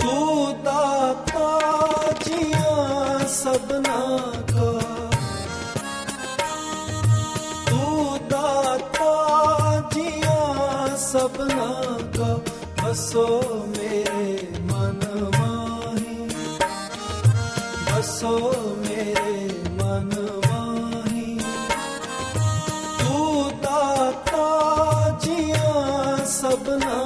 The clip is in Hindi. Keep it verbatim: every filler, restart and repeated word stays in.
तू दाता जिया सबना का, तू दाता जिया सबना का, बसो मेरे मन माही, बसो मेरे